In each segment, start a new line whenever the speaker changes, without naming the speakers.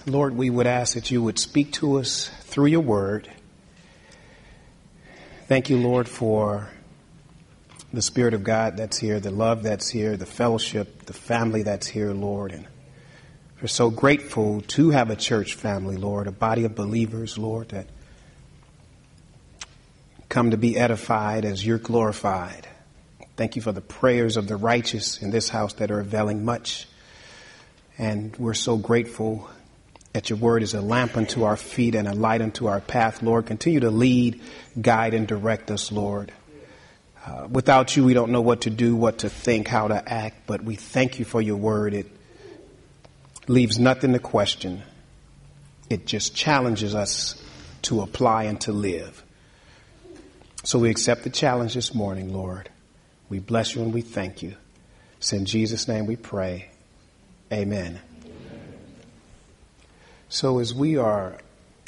Lord, we would ask that you would speak to us through your word. Thank you, Lord, for the Spirit of God that's here, the love that's here, the fellowship, the family that's here, Lord. And we're so grateful to have a church family, Lord, a body of believers, Lord, that come to be edified as you're glorified. Thank you for the prayers of the righteous in this house that are availing much. And we're so grateful that your word is a lamp unto our feet and a light unto our path, Lord. Continue to lead, guide, and direct us, Lord. Without you, we don't know what to do, what to think, how to act, but we thank you for your word. It leaves nothing to question. It just challenges us to apply and to live. So we accept the challenge this morning, Lord. We bless you and we thank you. It's in Jesus' name we pray. Amen. So as we are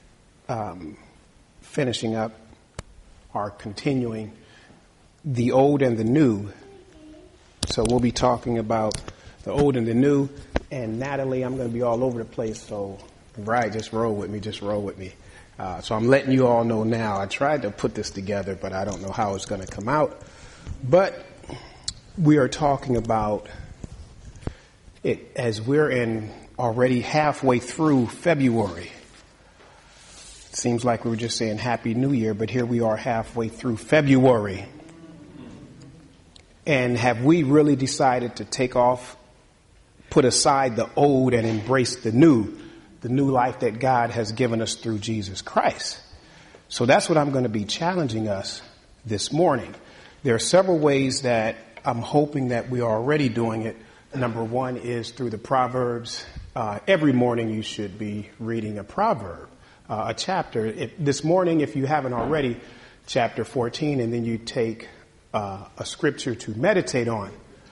finishing up our continuing the old and the new, so we'll be talking about the old and the new. And Natalie, I'm going to be all over the place, so right, just roll with me. So I'm letting you all know now. I tried to put this together, but I don't know how it's going to come out. But we are talking about it as we're in already halfway through February. It seems like we were just saying Happy New Year, but here we are halfway through February. And have we really decided to take off, put aside the old and embrace the new life that God has given us through Jesus Christ? So that's what I'm going to be challenging us this morning. There are several ways that I'm hoping that we are already doing it. Number one is through the Proverbs. Every morning you should be reading a proverb, a chapter. This morning, if you haven't already, chapter 14, and then you take a scripture to meditate on.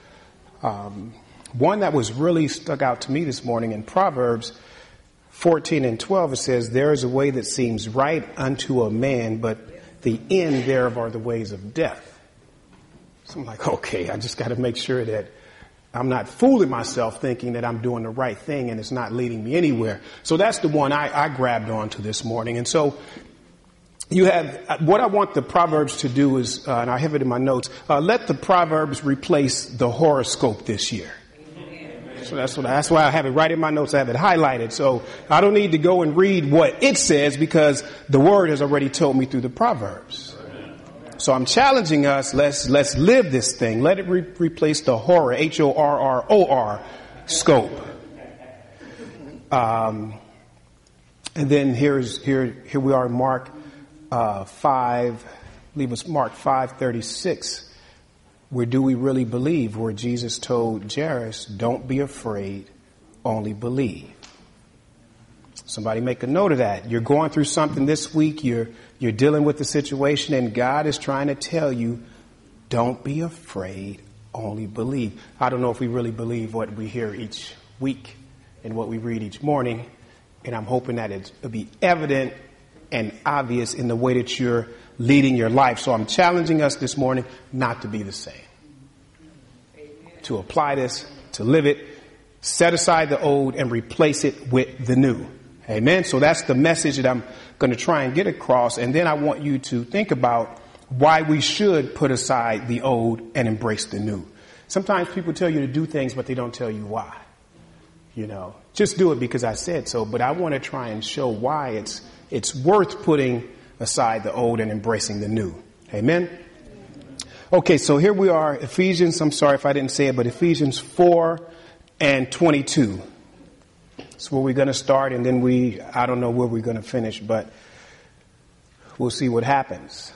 One that was really stuck out to me this morning in Proverbs 14 and 12, it says, "There is a way that seems right unto a man, but the end thereof are the ways of death." So I'm like, okay, I just got to make sure that I'm not fooling myself thinking that I'm doing the right thing and it's not leading me anywhere. So that's the one I grabbed onto this morning. And so you have, what I want the Proverbs to do is, and I have it in my notes, let the Proverbs replace the horoscope this year. So that's why I have it right in my notes. I have it highlighted. So I don't need to go and read what it says because the word has already told me through the Proverbs. So I'm challenging us. Let's live this thing. Let it replace the horror, HORROR scope. And then here we are in Mark 5, I believe it's Mark 5:36. Where do we really believe? Where Jesus told Jairus, "Don't be afraid, only believe." Somebody make a note of that. You're going through something this week. You're dealing with the situation, and God is trying to tell you, don't be afraid, only believe. I don't know if we really believe what we hear each week and what we read each morning, and I'm hoping that it'll be evident and obvious in the way that you're leading your life. So I'm challenging us this morning not to be the same. To apply this, to live it, set aside the old and replace it with the new. Amen. So that's the message that I'm going to try and get across. And then I want you to think about why we should put aside the old and embrace the new. Sometimes people tell you to do things, but they don't tell you why. You know, just do it because I said so. But I want to try and show why it's worth putting aside the old and embracing the new. Amen. Okay, so here we are, Ephesians, I'm sorry if I didn't say it, but Ephesians 4 and 22. That's where we're going to start, and then I don't know where we're going to finish, but we'll see what happens.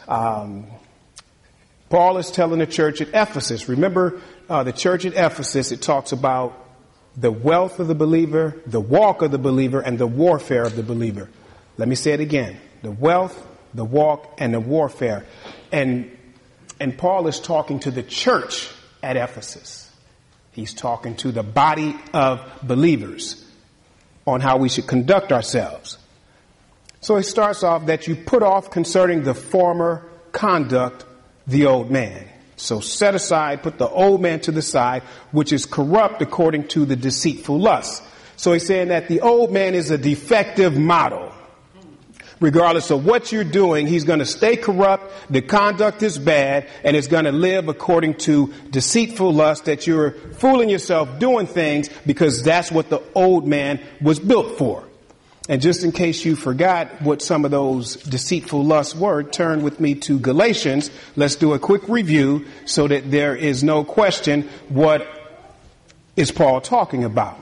Paul is telling the church at Ephesus. Remember, the church at Ephesus, it talks about the wealth of the believer, the walk of the believer, and the warfare of the believer. Let me say it again. The wealth, the walk, and the warfare. And Paul is talking to the church at Ephesus. He's talking to the body of believers on how we should conduct ourselves. So he starts off that you put off concerning the former conduct the old man. So set aside, put the old man to the side, which is corrupt according to the deceitful lust. So he's saying that the old man is a defective model. Regardless of what you're doing, he's going to stay corrupt, the conduct is bad, and it's going to live according to deceitful lust, that you're fooling yourself doing things because that's what the old man was built for. And just in case you forgot what some of those deceitful lusts were, turn with me to Galatians. Let's do a quick review so that there is no question what is Paul talking about.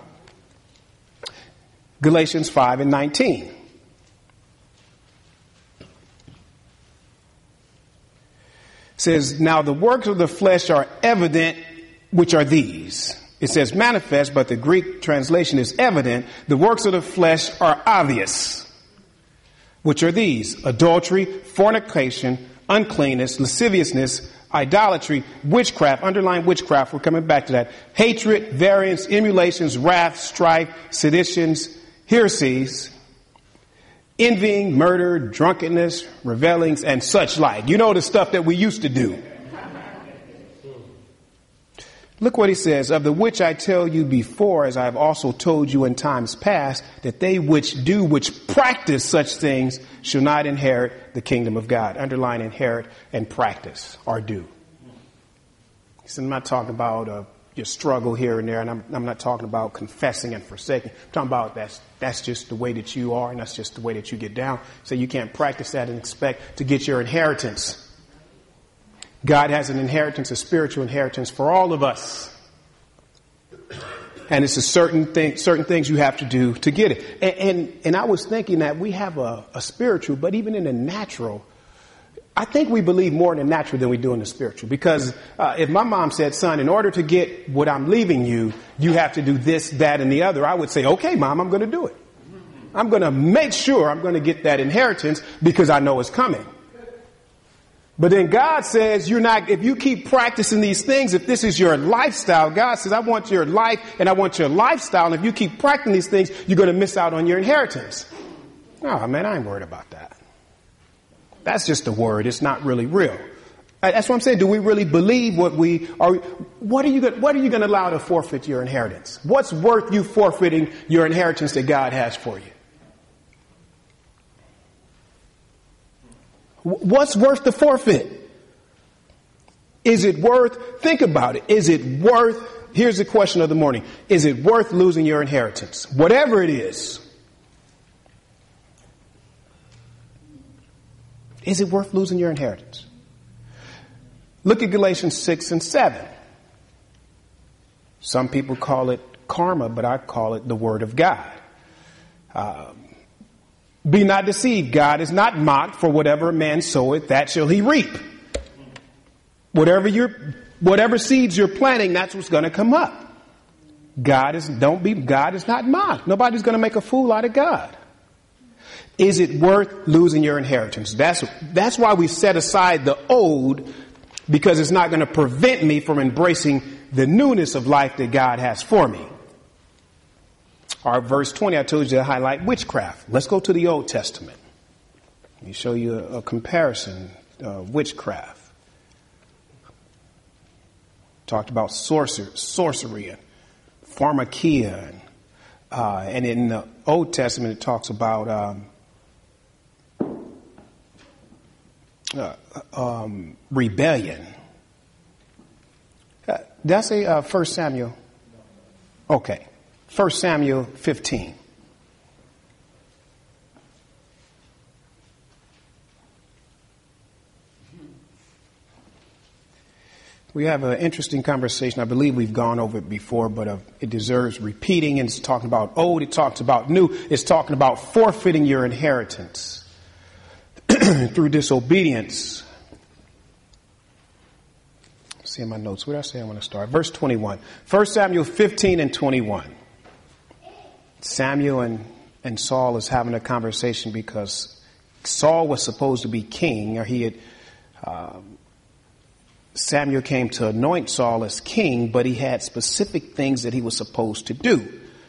Galatians 5:19. Says, now the works of the flesh are evident, which are these. It says manifest, but the Greek translation is evident. The works of the flesh are obvious, which are these: adultery, fornication, uncleanness, lasciviousness, idolatry, witchcraft, underline witchcraft, we're coming back to that, hatred, variance, emulations, wrath, strife, seditions, heresies, envying, murder, drunkenness, revelings, and such like. You know, the stuff that we used to do. Look what he says, of the which I tell you before, as I have also told you in times past, that they which practice such things shall not inherit the kingdom of God. Underline inherit and practice, or do. He said, I'm not talking about your struggle here and there, and I'm not talking about confessing and forsaking. I'm talking about that's just the way that you are, and that's just the way that you get down. So you can't practice that and expect to get your inheritance. God has an inheritance, a spiritual inheritance for all of us. And it's a certain things you have to do to get it. And I was thinking that we have a spiritual, but even in the natural, I think we believe more in the natural than we do in the spiritual. Because if my mom said, son, in order to get what I'm leaving you, you have to do this, that, and the other, I would say, okay, mom, I'm going to do it. I'm going to make sure I'm going to get that inheritance because I know it's coming. But then God says if you keep practicing these things, if this is your lifestyle, God says, I want your life and I want your lifestyle. And if you keep practicing these things, you're going to miss out on your inheritance. Oh man, I ain't worried about that. That's just a word. It's not really real. That's what I'm saying. Do we really believe what we are? What are you going to allow to forfeit your inheritance? What's worth you forfeiting your inheritance that God has for you? What's worth the forfeit? Is it worth, think about it. Is it worth, here's the question of the morning. Is it worth losing your inheritance? Whatever it is. Is it worth losing your inheritance? Look at Galatians 6 and 7. Some people call it karma, but I call it the word of God. Be not deceived. God is not mocked, for whatever a man soweth, that shall he reap. Whatever seeds you're planting, that's what's going to come up. God is not mocked. Nobody's going to make a fool out of God. Is it worth losing your inheritance? That's why we set aside the old, because it's not going to prevent me from embracing the newness of life that God has for me. Our verse 20, I told you to highlight witchcraft. Let's go to the Old Testament. Let me show you a comparison. Witchcraft. Talked about sorcery and pharmakia. And in the Old Testament, it talks about rebellion. Did I say 1 Samuel? Okay. 1 Samuel 15. We have an interesting conversation. I believe we've gone over it before, but it deserves repeating. And it's talking about old. It talks about new. It's talking about forfeiting your inheritance through disobedience. See in my notes. Where did I say I want to start? Verse 21. 1 Samuel 15 and 21. Samuel and Saul is having a conversation because Saul was supposed to be king, or Samuel came to anoint Saul as king, but he had specific things that he was supposed to do.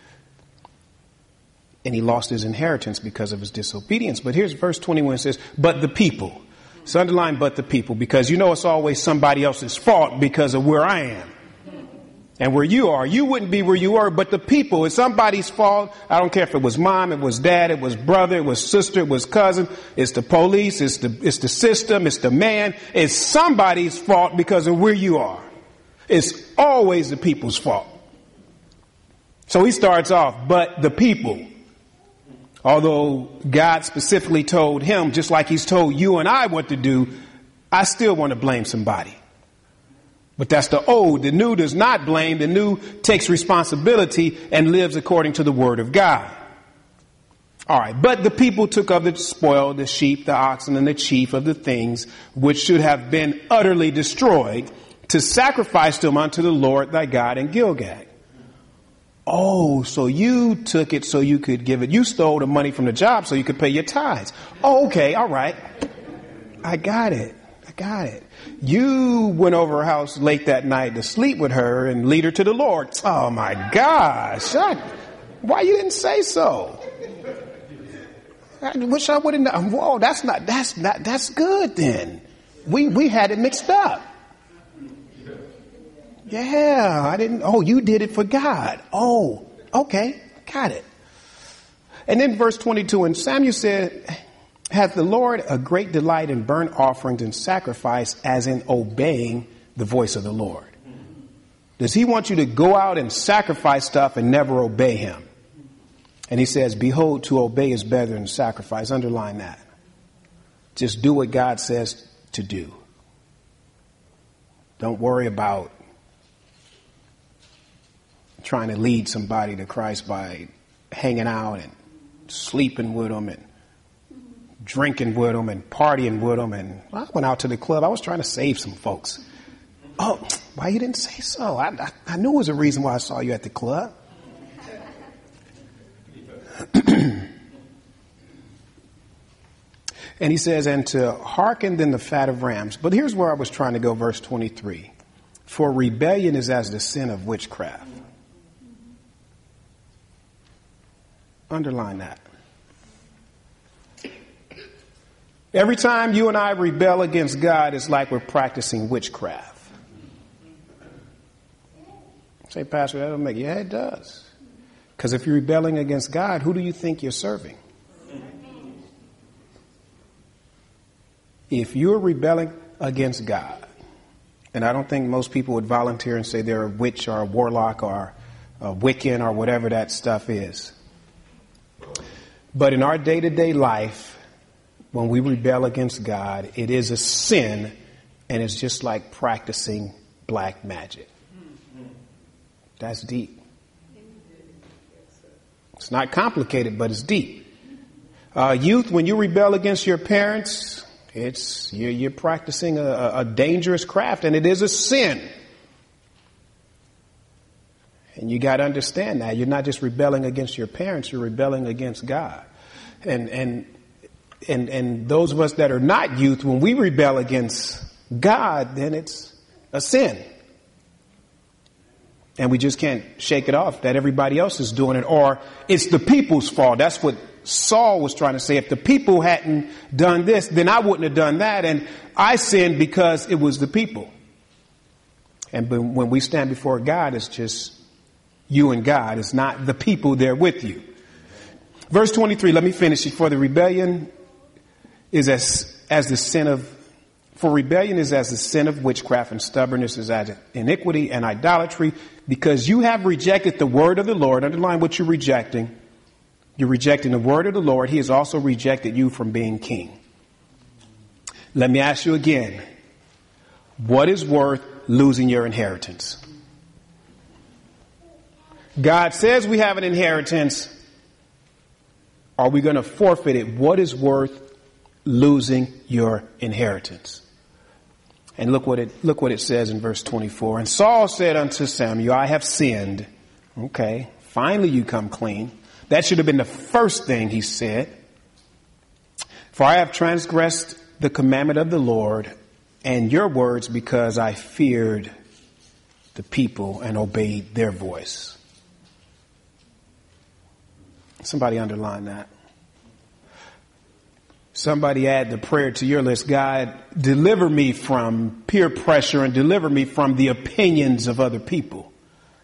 And he lost his inheritance because of his disobedience. But here's verse 21, it says, but the people. So underline, but the people, because you know it's always somebody else's fault because of where I am. And where you are, you wouldn't be where you are, but the people, it's somebody's fault. I don't care if it was mom, it was dad, it was brother, it was sister, it was cousin, it's the police, it's the system, it's the man. It's somebody's fault because of where you are. It's always the people's fault. So he starts off, but the people. Although God specifically told him, just like he's told you and I what to do, I still want to blame somebody. But that's the old. The new does not blame. The new takes responsibility and lives according to the word of God. All right. But the people took of the spoil, the sheep, the oxen, and the chief of the things which should have been utterly destroyed to sacrifice them unto the Lord thy God in Gilgal. Oh, so you took it so you could give it. You stole the money from the job so you could pay your tithes. Oh, okay. All right. I got it. You went over her house late that night to sleep with her and lead her to the Lord. Oh my gosh. Why you didn't say so? I wish I would have known. Whoa, that's good then. We had it mixed up. Yeah, I didn't. Oh, you did it for God. Oh, okay. Got it. And then verse 22, and Samuel said, hath the Lord a great delight in burnt offerings and sacrifice as in obeying the voice of the Lord? Does he want you to go out and sacrifice stuff and never obey him? And he says, behold, to obey is better than sacrifice. Underline that. Just do what God says to do. Don't worry about trying to lead somebody to Christ by hanging out and sleeping with them and drinking with them and partying with them. And I went out to the club. I was trying to save some folks. Oh, why you didn't say so? I knew it was a reason why I saw you at the club. And he says, and to hearken than the fat of rams. But here's where I was trying to go, verse 23. For rebellion is as the sin of witchcraft. Underline that. Every time you and I rebel against God, it's like we're practicing witchcraft. Say, Pastor, that don't make, yeah, it does. Because if you're rebelling against God, who do you think you're serving? If you're rebelling against God, and I don't think most people would volunteer and say they're a witch or a warlock or a Wiccan or whatever that stuff is. But in our day-to-day life, when we rebel against God, it is a sin, and it's just like practicing black magic. That's deep. It's not complicated, but it's deep. Youth, when you rebel against your parents, you're practicing a dangerous craft, and it is a sin. And you got to understand that. You're not just rebelling against your parents, you're rebelling against God. And those of us that are not youth, when we rebel against God, then it's a sin. And we just can't shake it off that everybody else is doing it, or it's the people's fault. That's what Saul was trying to say. If the people hadn't done this, then I wouldn't have done that. And I sinned because it was the people. And when we stand before God, it's just you and God. It's not the people there with you. Verse 23, let me finish it. For rebellion is as the sin of witchcraft, and stubbornness is as iniquity and idolatry, because you have rejected the word of the Lord. Underline what you're rejecting. You're rejecting the word of the Lord. He has also rejected you from being king. Let me ask you again. What is worth losing your inheritance? God says we have an inheritance. Are we going to forfeit it? What is worth losing your inheritance? And look what it says in verse 24. And Saul said unto Samuel, I have sinned. Okay, finally you come clean. That should have been the first thing he said. For I have transgressed the commandment of the Lord and your words, because I feared the people and obeyed their voice. Somebody underline that. Somebody add the prayer to your list. God, deliver me from peer pressure and deliver me from the opinions of other people.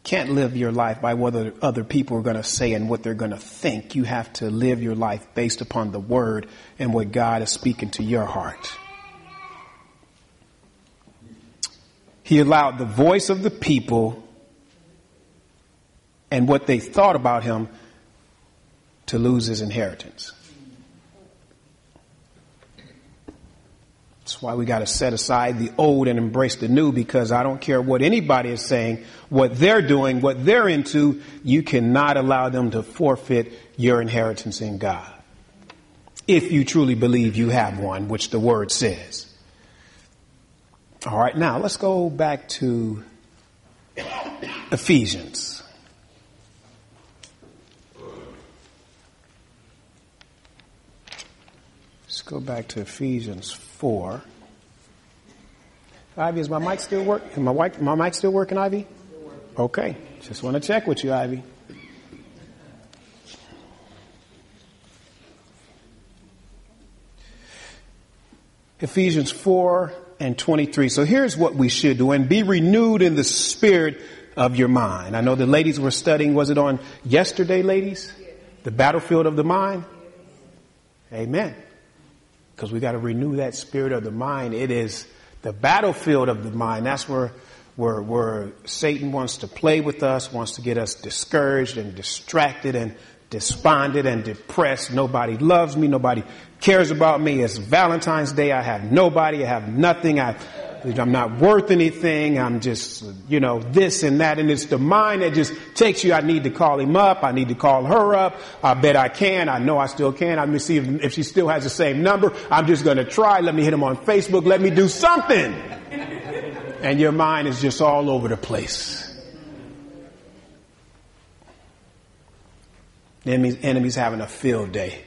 can't live your life by what other people are going to say and what they're going to think. You have to live your life based upon the word and what God is speaking to your heart. He allowed the voice of the people and what they thought about him to lose his inheritance. That's why we got to set aside the old and embrace the new, because I don't care what anybody is saying, what they're doing, what they're into, you cannot allow them to forfeit your inheritance in God. If you truly believe you have one, which the word says. All right, now let's go back to Ephesians. Let's go back to Ephesians 4. Ivy, is my mic still working? My mic still working, Ivy? Okay, just want to check with you, Ivy. Ephesians 4:23. So here's what we should do. And be renewed in the spirit of your mind. I know the ladies were studying, was it on yesterday, ladies? The battlefield of the mind? Amen. Because we got to renew that spirit of the mind. It is the battlefield of the mind. That's where Satan wants to play with us, wants to get us discouraged and distracted and despondent and depressed. Nobody loves me. Nobody cares about me. It's Valentine's Day. I have nobody. I have nothing. I'm not worth anything. I'm just, this and that. And it's the mind that just takes you. I need to call him up. I need to call her up. I bet I can. I know I still can. Let me see if she still has the same number. I'm just going to try. Let me hit him on Facebook. Let me do something. And your mind is just all over the place. The enemy's having a field day.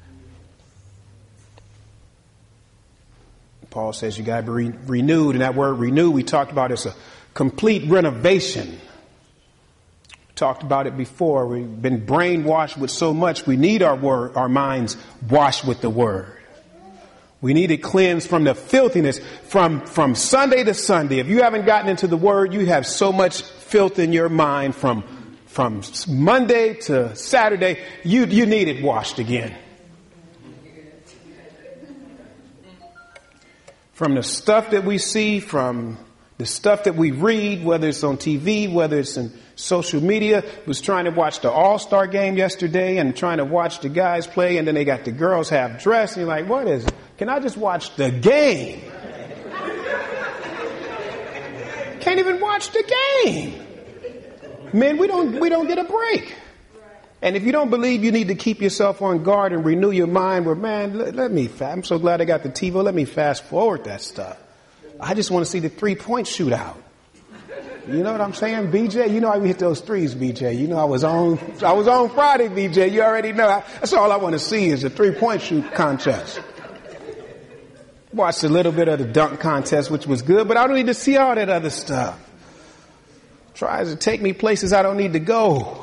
Paul says you got to be renewed. And that word renew, we talked about, it's a complete renovation. We talked about it before. We've been brainwashed with so much. We need our minds washed with the word. We need it cleansed from the filthiness from Sunday to Sunday. If you haven't gotten into the word, you have so much filth in your mind from Monday to Saturday. You need it washed again. From the stuff that we see, from the stuff that we read, whether it's on TV, whether it's in social media. Was trying to watch the All-Star game yesterday and trying to watch the guys play, and then they got the girls half dressed, and you're like, what is it? Can I just watch the game? Can't even watch the game. Man, we don't get a break. And if you don't believe you need to keep yourself on guard and renew your mind, well, man, I'm so glad I got the TiVo. Let me fast forward that stuff. I just want to see the 3-point shootout. You know what I'm saying, BJ? You know how we hit those threes, BJ. You know I was on Friday, BJ. You already know. That's all I want to see is a 3-point shoot contest. Watched a little bit of the dunk contest, which was good, but I don't need to see all that other stuff. Tries to take me places I don't need to go.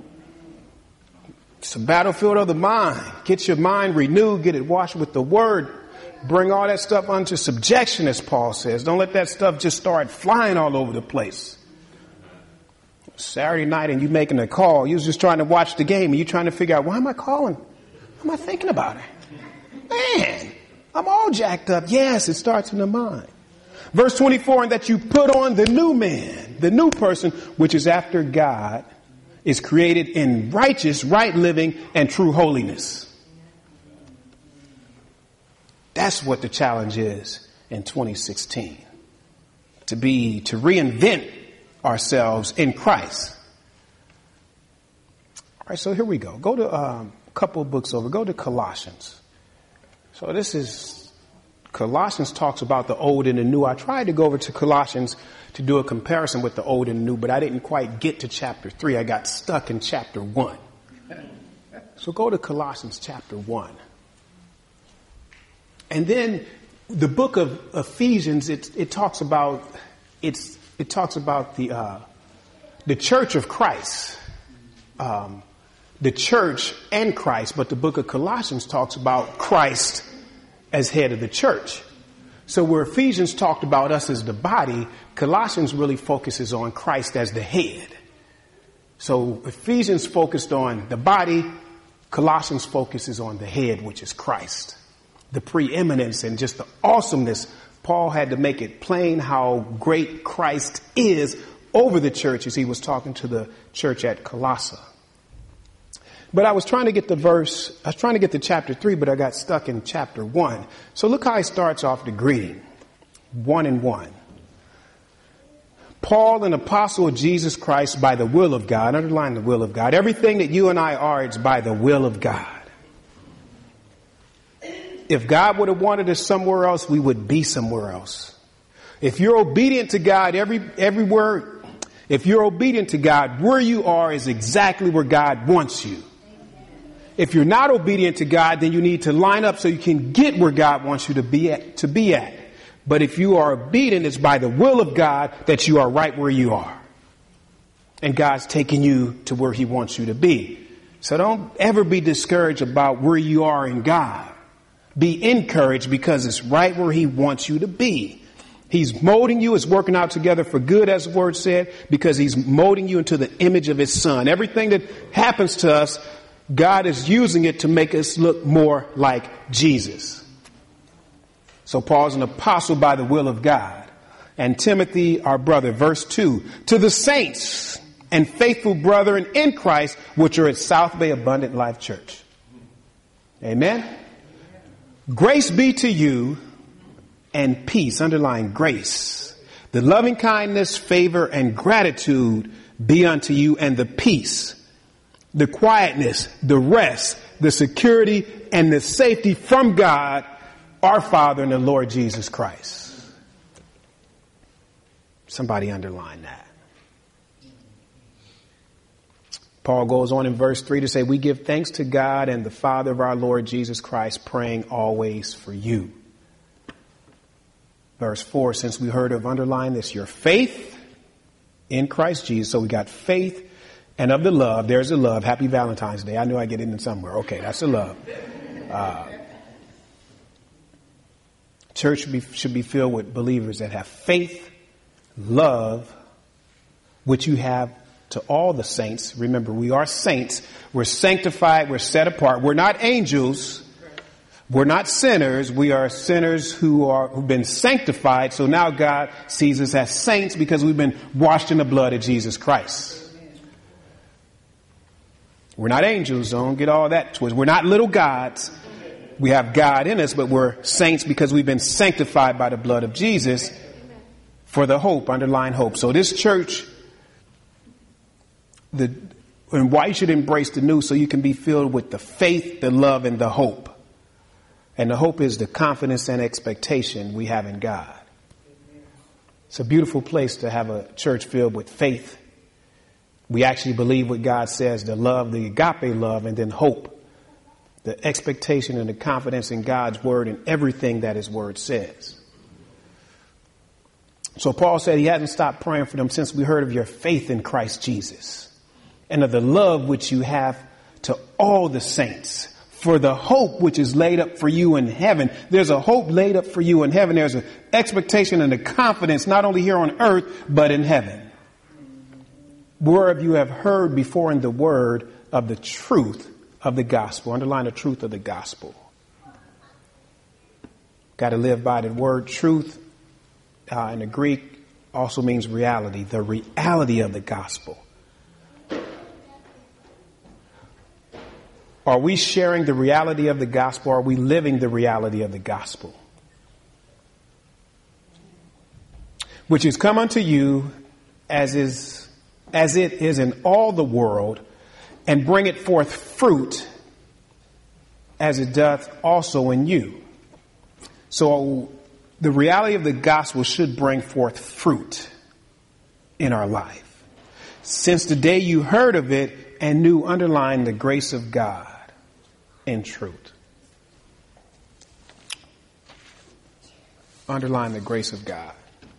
It's a battlefield of the mind. Get your mind renewed. Get it washed with the word. Bring all that stuff unto subjection, as Paul says. Don't let that stuff just start flying all over the place. Saturday night and you making a call. You was just trying to watch the game and you trying to figure out, why am I calling? What am I thinking about it? Man, I'm all jacked up. Yes, it starts in the mind. Verse 24, and that you put on the new man, the new person, which is after God, is created in righteous, right living, and true holiness. That's what the challenge is in 2016. To reinvent ourselves in Christ. All right, so here we go. Go to a couple of books over. Go to Colossians. So Colossians talks about the old and the new. I tried to go over to Colossians to do a comparison with the old and the new, but I didn't quite get to chapter 3. I got stuck in chapter 1. So go to Colossians chapter 1. And then the book of Ephesians, it talks about the church of Christ, the church and Christ. But the book of Colossians talks about Christ as head of the church. So where Ephesians talked about us as the body, Colossians really focuses on Christ as the head. So Ephesians focused on the body. Colossians focuses on the head, which is Christ. The preeminence and just the awesomeness. Paul had to make it plain how great Christ is over the church as he was talking to the church at Colossae. But I was trying to get to chapter 3, but I got stuck in chapter 1. So look how he starts off the greeting. 1 and 1. Paul, an apostle of Jesus Christ by the will of God. Underline the will of God. Everything that you and I are, it's by the will of God. If God would have wanted us somewhere else, we would be somewhere else. If you're obedient to God everywhere, if you're obedient to God, where you are is exactly where God wants you. If you're not obedient to God, then you need to line up so you can get where God wants you to be at. But if you are obedient, it's by the will of God that you are right where you are. And God's taking you to where he wants you to be. So don't ever be discouraged about where you are in God. Be encouraged because it's right where he wants you to be. He's molding you. It's working out together for good, as the word said, because he's molding you into the image of his son. Everything that happens to us, God is using it to make us look more like Jesus. So Paul's an apostle by the will of God. And Timothy, our brother, verse 2, to the saints and faithful brethren in Christ, which are at South Bay Abundant Life Church. Amen. Grace be to you and peace, underline grace. The loving kindness, favor, and gratitude be unto you, and the peace, the quietness, the rest, the security, and the safety from God, our Father and the Lord Jesus Christ. Somebody underline that. Paul goes on in verse 3 to say, we give thanks to God and the Father of our Lord Jesus Christ, praying always for you. Verse 4, since we heard of, underline this, your faith in Christ Jesus. So we got faith and of the love. There's the love. Happy Valentine's Day. I knew I'd get it in somewhere. Okay, that's the love. Church should be filled with believers that have faith, love, which you have to all the saints. Remember, we are saints. We're sanctified. We're set apart. We're not angels. We're not sinners. We are sinners who've been sanctified. So now God sees us as saints because we've been washed in the blood of Jesus Christ. We're not angels. Don't get all that twisted. We're not little gods. We have God in us, but we're saints because we've been sanctified by the blood of Jesus for the hope, underline hope. So this church, and why you should embrace the new, so you can be filled with the faith, the love, and the hope. And the hope is the confidence and expectation we have in God. It's a beautiful place to have a church filled with faith. We actually believe what God says, the love, the agape love, and then hope. The expectation and the confidence in God's word and everything that his word says. So Paul said he hasn't stopped praying for them since we heard of your faith in Christ Jesus and of the love which you have to all the saints, for the hope which is laid up for you in heaven. There's a hope laid up for you in heaven. There's an expectation and a confidence not only here on earth, but in heaven. Whereof you have heard before in the word of the truth of the gospel. Underline the truth of the gospel. Got to live by the word truth. In the Greek also means reality. The reality of the gospel. Are we sharing the reality of the gospel? Are we living the reality of the gospel? Which is come unto you as it is in all the world, and bring it forth fruit as it doth also in you. So the reality of the gospel should bring forth fruit in our life. Since the day you heard of it and knew, underline the grace of God in truth. Underline the grace of God.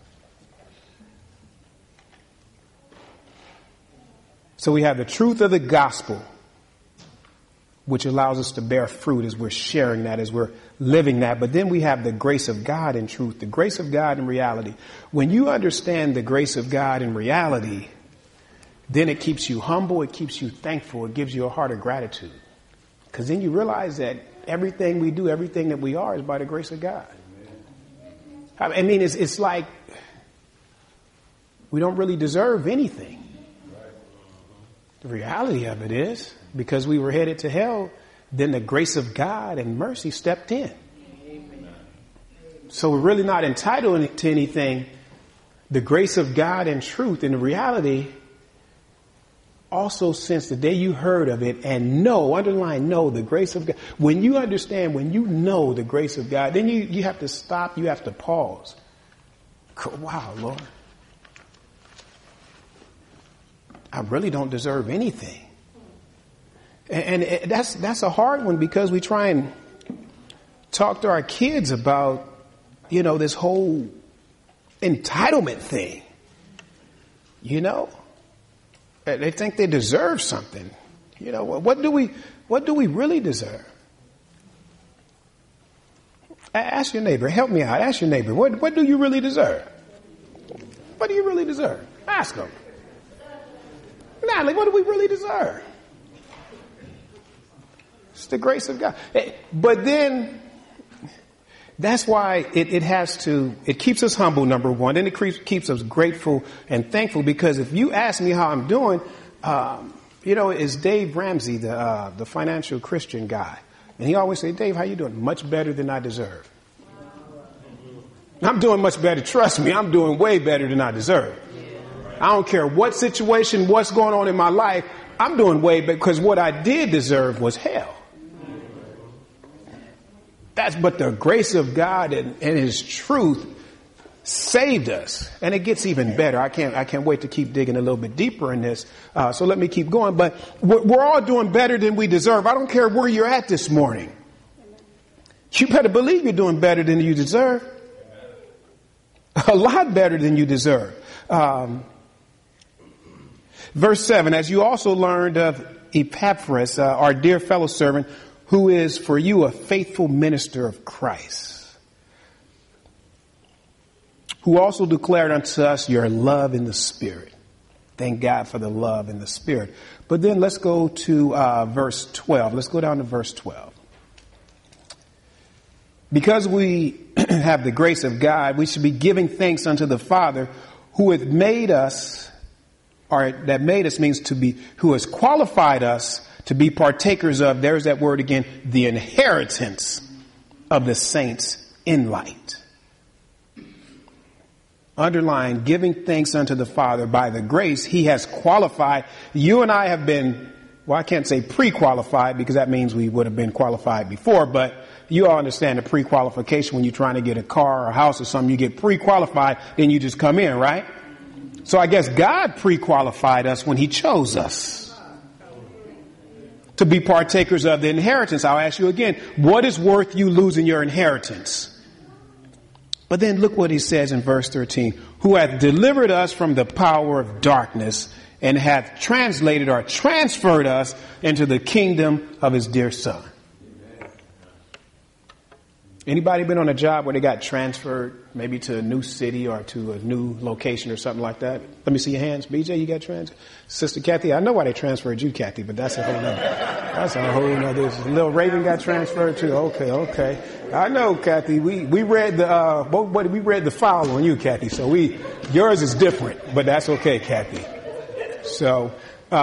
So we have the truth of the gospel, which allows us to bear fruit as we're sharing that, as we're living that. But then we have the grace of God in truth, the grace of God in reality. When you understand the grace of God in reality, then it keeps you humble. It keeps you thankful. It gives you a heart of gratitude. Because then you realize that everything we do, everything that we are is by the grace of God. I mean, it's like we don't really deserve anything. The reality of it is, because we were headed to hell, then the grace of God and mercy stepped in. So we're really not entitled to anything. The grace of God and truth and the reality, also since the day you heard of it and know, underline know, the grace of God. When you understand, when you know the grace of God, then you have to stop, you have to pause. Wow, Lord. I really don't deserve anything. And that's a hard one, because we try and talk to our kids about, you know, this whole entitlement thing. You know, they think they deserve something. You know, what do we really deserve? Ask your neighbor. Help me out. Ask your neighbor. What do you really deserve? What do you really deserve? Ask them. Natalie, what do we really deserve? It's the grace of God. But then that's why it keeps us humble, number one. Then it keeps us grateful and thankful, because if you ask me how I'm doing, you know, it's Dave Ramsey, the financial Christian guy. And he always say, Dave, how you doing? Much better than I deserve. I'm doing much better. Trust me, I'm doing way better than I deserve. I don't care what situation, what's going on in my life. I'm doing way better, because what I did deserve was hell. But the grace of God and his truth saved us. And it gets even better. I can't wait to keep digging a little bit deeper in this. So let me keep going. But we're all doing better than we deserve. I don't care where you're at this morning. You better believe you're doing better than you deserve. A lot better than you deserve. Verse 7, as you also learned of Epaphras, our dear fellow servant, who is for you a faithful minister of Christ, who also declared unto us your love in the Spirit. Thank God for the love in the Spirit. But then let's go to verse 12. Let's go down to verse 12. Because we have the grace of God, we should be giving thanks unto the Father, who hath made us, or that made us means to be, who has qualified us to be partakers of, there's that word again, the inheritance of the saints in light. Underline, giving thanks unto the Father by the grace he has qualified. You and I have been, well, I can't say pre-qualified, because that means we would have been qualified before, but you all understand the pre-qualification. When you're trying to get a car or a house or something, you get pre-qualified, then you just come in, right? So I guess God pre-qualified us when he chose us to be partakers of the inheritance. I'll ask you again, what is worth you losing your inheritance? But then look what he says in verse 13, who hath delivered us from the power of darkness and hath translated or transferred us into the kingdom of his dear Son. Anybody been on a job where they got transferred maybe to a new city or to a new location or something like that? Let me see your hands. BJ, you got transferred? Sister Kathy, I know why they transferred you, Kathy, but that's a whole nother. Little Raven got transferred too. Okay. I know, Kathy. We read the file on you, Kathy. So yours is different, but that's okay, Kathy. So,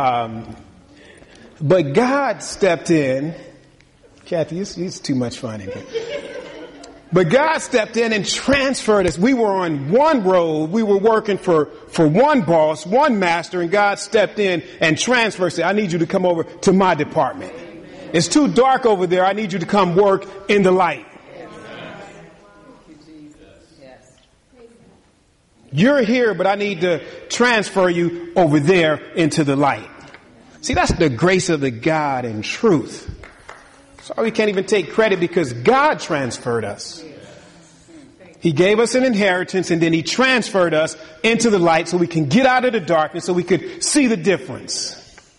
but God stepped in. Kathy, it's too much fun in here. But God stepped in and transferred us. We were on one road. We were working for one boss, one master, and God stepped in and transferred. Said, I need you to come over to my department. It's too dark over there. I need you to come work in the light. You're here, but I need to transfer you over there into the light. See, that's the grace of the God and truth. So we can't even take credit, because God transferred us. He gave us an inheritance, and then he transferred us into the light so we can get out of the darkness, so we could see the difference.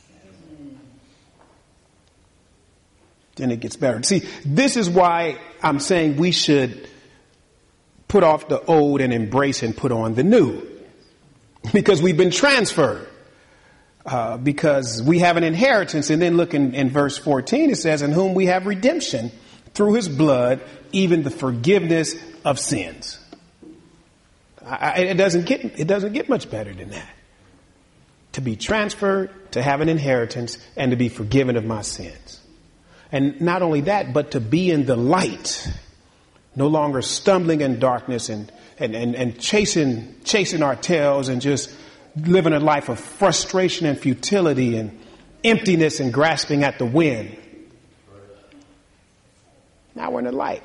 Then it gets better. See, this is why I'm saying we should put off the old and embrace and put on the new. Because we've been transferred. because we have an inheritance. And then look in verse 14, it says, in whom we have redemption through his blood, even the forgiveness of sins. It doesn't get much better than that. To be transferred, to have an inheritance, and to be forgiven of my sins. And not only that, but to be in the light, no longer stumbling in darkness and chasing our tails and just living a life of frustration and futility and emptiness and grasping at the wind. Now we're in the light.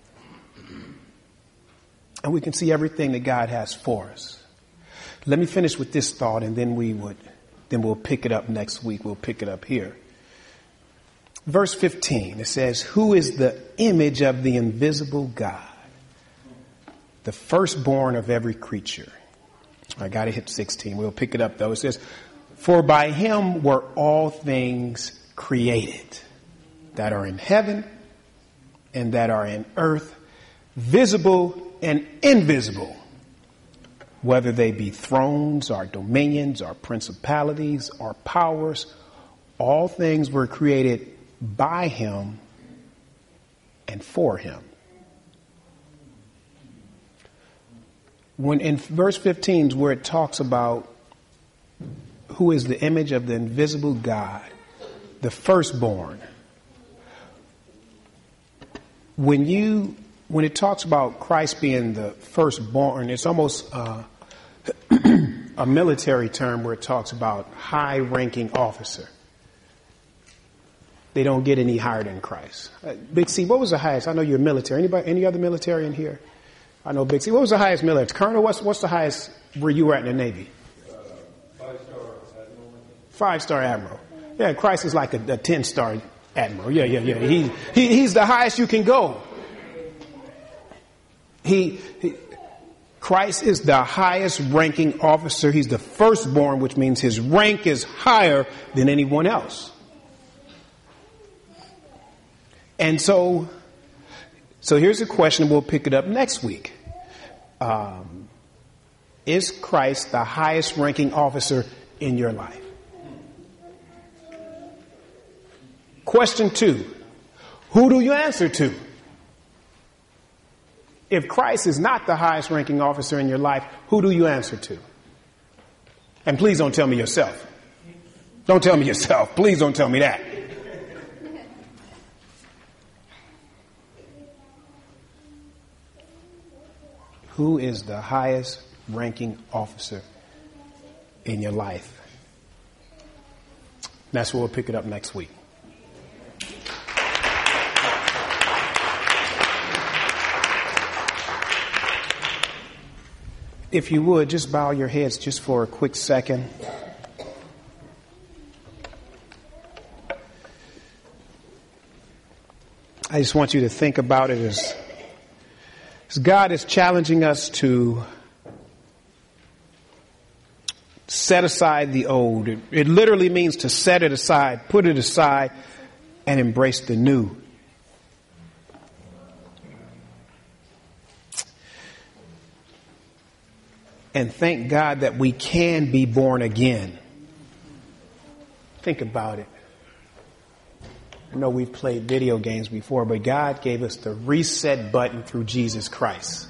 And we can see everything that God has for us. Let me finish with this thought, and then we'll pick it up next week. We'll pick it up here. Verse 15, it says, who is the image of the invisible God, the firstborn of every creature. I got to hit 16. We'll pick it up though. It says, for by him were all things created that are in heaven and that are in earth, visible and invisible, whether they be thrones or dominions or principalities or powers. All things were created by him and for him. When in verse 15 is where it talks about who is the image of the invisible God, the firstborn. When it talks about Christ being the firstborn, it's almost a military term where it talks about high-ranking officer. They don't get any higher than Christ. Big C, what was the highest? I know you're military. Anybody, any other military in here? I know Big C. What was the highest military? Colonel, what's the highest where you were at in the Navy?
5-star admiral.
5-star admiral. Yeah, Christ is like a 10-star admiral. Yeah. He's the highest you can go. Christ is the highest ranking officer. He's the firstborn, which means his rank is higher than anyone else. And so here's a question. We'll pick it up next week. Is Christ the highest ranking officer in your life? Question 2. Who do you answer to? If Christ is not the highest ranking officer in your life, who do you answer to? And please don't tell me yourself. Don't tell me yourself. Please don't tell me that. Who is the highest ranking officer in your life? That's where we'll pick it up next week. If you would, just bow your heads just for a quick second. I just want you to think about it as God is challenging us to set aside the old. It literally means to set it aside, put it aside, and embrace the new. And thank God that we can be born again. Think about it. I know we've played video games before, but God gave us the reset button through Jesus Christ.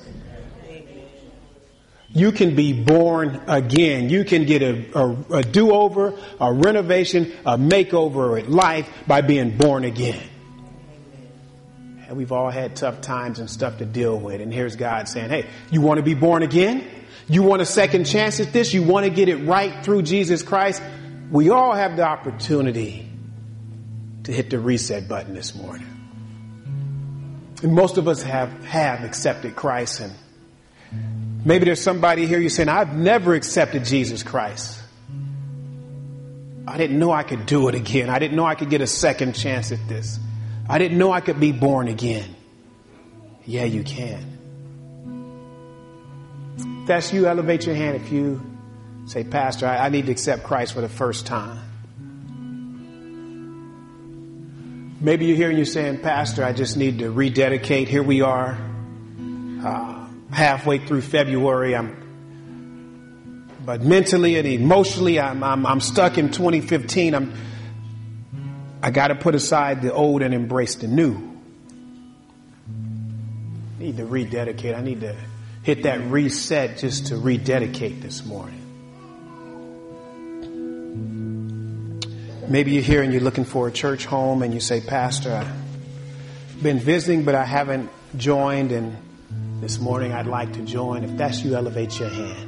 You can be born again. You can get a do-over, a renovation, a makeover at life by being born again. And we've all had tough times and stuff to deal with. And here's God saying, hey, you want to be born again? You want a second chance at this? You want to get it right through Jesus Christ? We all have the opportunity to hit the reset button this morning. And most of us have accepted Christ. And maybe there's somebody here, you're saying, I've never accepted Jesus Christ. I didn't know I could do it again. I didn't know I could get a second chance at this. I didn't know I could be born again. Yeah, you can. If that's you, elevate your hand. If you say, Pastor, I need to accept Christ for the first time. Maybe you're here and you're saying, Pastor, I just need to rededicate. Here we are, halfway through February. I'm But mentally and emotionally, I'm stuck in 2015. I got to put aside the old and embrace the new. I need to rededicate. I need to hit that reset just to rededicate this morning. Maybe you're here and you're looking for a church home and you say, Pastor, I've been visiting, but I haven't joined, and this morning I'd like to join. If that's you, elevate your hand.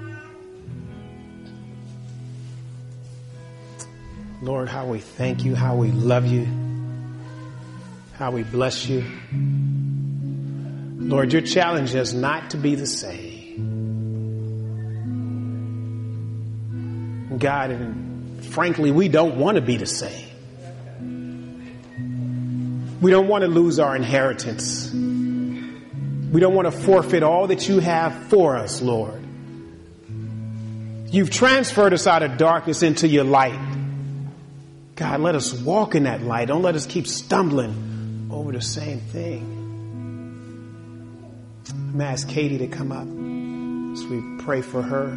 Lord, how we thank you, how we love you, how we bless you. Lord, your challenge is not to be the same. God, and frankly, we don't want to be the same. We don't want to lose our inheritance. We don't want to forfeit all that you have for us, Lord. You've transferred us out of darkness into your light. God, let us walk in that light. Don't let us keep stumbling over the same thing. I'm going to ask Katie to come up as we pray for her.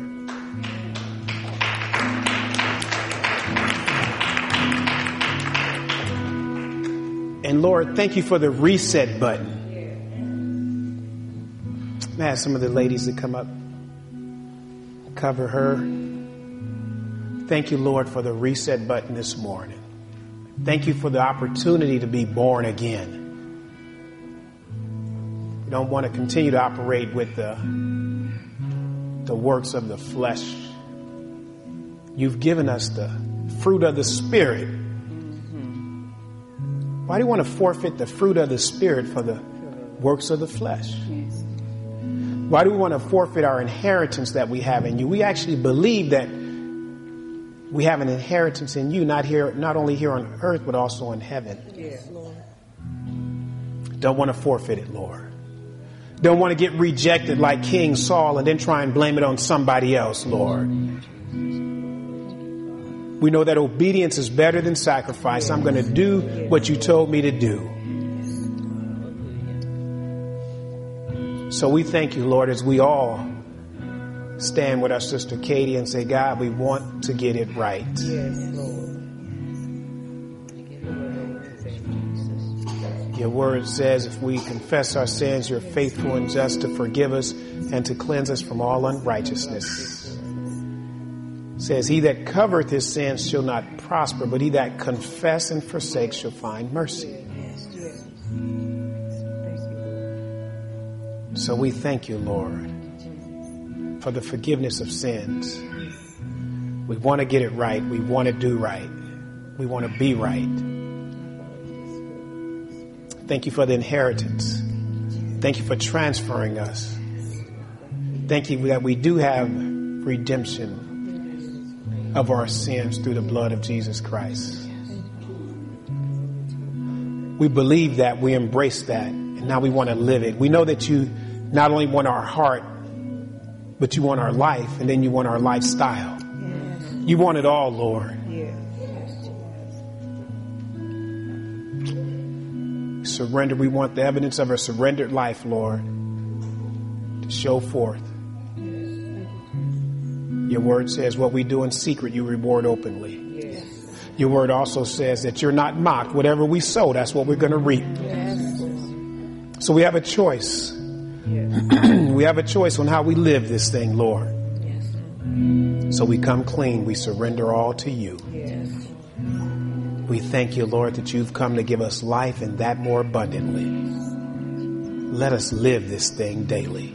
And Lord, thank you for the reset button. I'm going to ask some of the ladies to come up, cover her. Thank you, Lord, for the reset button this morning. Thank you for the opportunity to be born again. We don't want to continue to operate with the works of the flesh. You've given us the fruit of the Spirit. Why do you want to forfeit the fruit of the Spirit for the works of the flesh? Why do we want to forfeit our inheritance that we have in you? We actually believe that we have an inheritance in you, not only here on earth, but also in heaven. Yes, Lord. Don't want to forfeit it, Lord. Don't want to get rejected like King Saul and then try and blame it on somebody else, Lord. We know that obedience is better than sacrifice. I'm going to do what you told me to do. So we thank you, Lord, as we all stand with our sister Katie and say, God, we want to get it right. Yes, Lord. Your word says if we confess our sins, you're faithful and just to forgive us and to cleanse us from all unrighteousness. It says, he that covereth his sins shall not prosper, but he that confess and forsakes shall find mercy. So we thank you, Lord, for the forgiveness of sins. We want to get it right. We want to do right. We want to be right. Thank you for the inheritance. Thank you for transferring us. Thank you that we do have redemption of our sins through the blood of Jesus Christ. We believe that, we embrace that, and now we want to live it. We know that you not only want our heart, but you want our life, and then you want our lifestyle. Yes. You want it all, Lord. Yes. Surrender. We want the evidence of a surrendered life, Lord, to show forth. Your word says what we do in secret, you reward openly. Yes. Your word also says that you're not mocked. Whatever we sow, that's what we're going to reap. Yes. So we have a choice. We have a choice on how we live this thing, Lord. Yes. So we come clean. We surrender all to you. Yes. We thank you, Lord, that you've come to give us life and that more abundantly. Let us live this thing daily.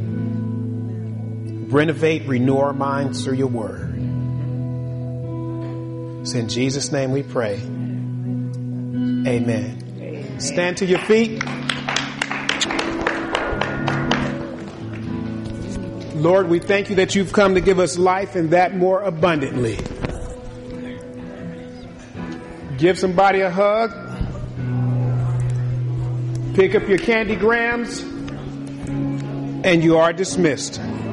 Renovate, renew our minds through your word. It's in Jesus' name we pray. Amen. Stand to your feet. Lord, we thank you that you've come to give us life and that more abundantly. Give somebody a hug. Pick up your candy grams, and you are dismissed.